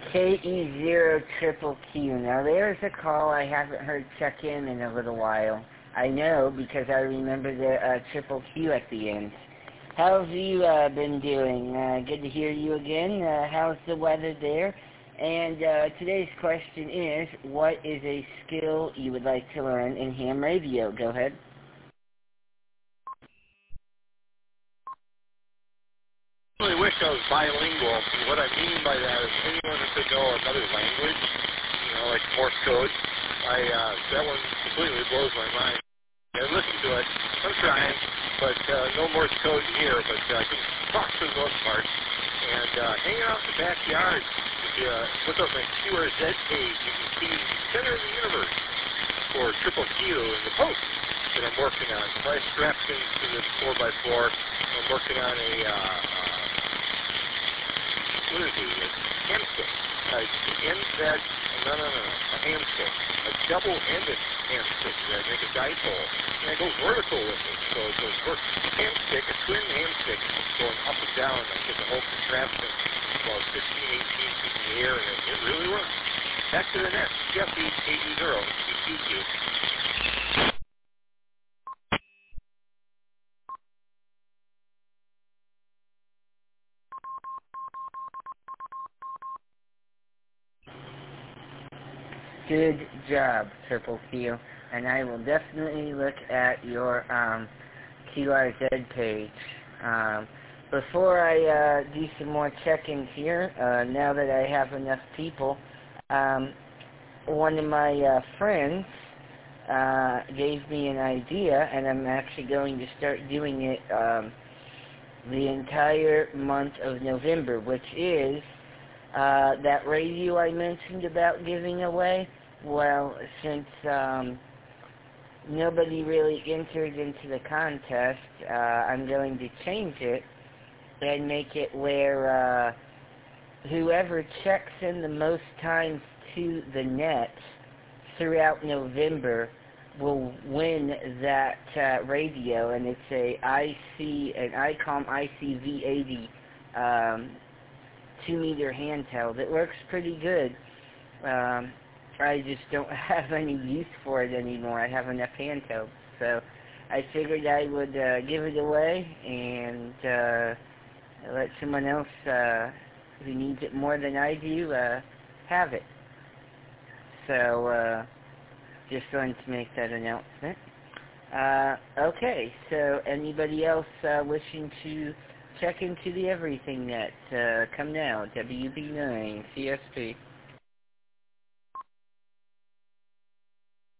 KE0 triple Q. Now there's a call I haven't heard check in a little while. I know because I remember the triple Q at the end. How have you been doing? Good to hear you again. How's the weather there? And today's question is, what is a skill you would like to learn in ham radio? Go ahead. I really wish I was bilingual. And what I mean by that is anyone who could know another language, like Morse code. That one completely blows my mind. I listen to it. I'm trying, but no Morse code here. But I can talk for the most part. And hanging out in the backyard, if you look up my QRZ page, you can see the center of the universe for Triple Q and the post that I'm working on. So I strapped into this 4x4. I'm working on a what is it? A hamstick. A hamstick. A double-ended hamstick that I make a dipole. And I go vertical with it. So it goes hamstick, a twin hamstick going up and down. I get the whole contraption about 15, 18 feet in the air, and it really works. Back to the net. Jeff E80, ECQ. Good job, Triple Q. And I will definitely look at your QRZ page. Before I do some more check-ins here, now that I have enough people, one of my friends gave me an idea, and I'm actually going to start doing it the entire month of November, which is that radio I mentioned about giving away. Well, since nobody really entered into the contest, I'm going to change it and make it where whoever checks in the most times to the net throughout November will win that radio, and it's an ICOM ICV80 2-meter handheld. It works pretty good. I just don't have any use for it anymore. I have enough handhelds. So I figured I would give it away and let someone else who needs it more than I do have it. So just wanted to make that announcement. Okay, so anybody else wishing to check into the Everything Net, come now, WB9, CSP.